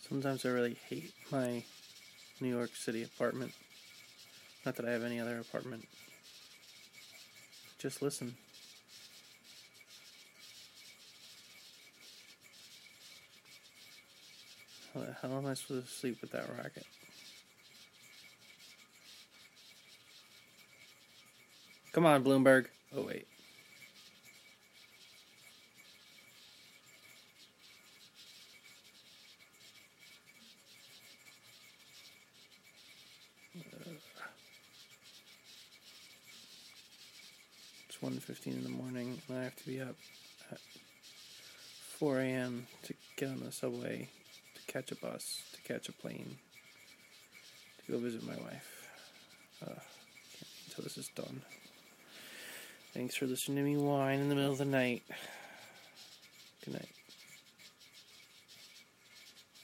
Sometimes I really hate my New York City apartment. Not that I have any other apartment. Just listen. How the hell am I supposed to sleep with that racket? Come on, Bloomberg. Oh, wait. It's 1:15 in the morning, and I have to be up at 4 a.m. to get on the subway, to catch a bus, to catch a plane, to go visit my wife. Can't wait until this is done. Thanks for listening to me whine in the middle of the night. Good night.